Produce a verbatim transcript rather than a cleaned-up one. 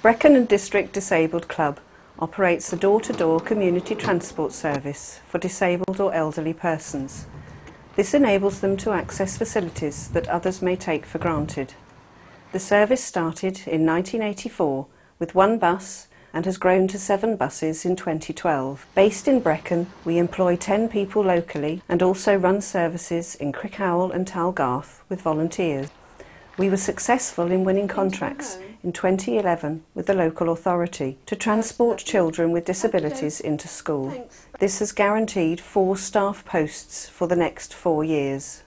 Brecon and District Disabled Club operates a door-to-door community transport service for disabled or elderly persons. This enables them to access facilities that others may take for granted. The service started in nineteen eighty-four with one bus and has grown to seven buses in twenty twelve. Based in Brecon, we employ ten people locally and also run services in Crickhowell and Talgarth with volunteers. We were successful in winning contracts in twenty eleven with the local authority to transport children with disabilities into school. This has guaranteed four staff posts for the next four years.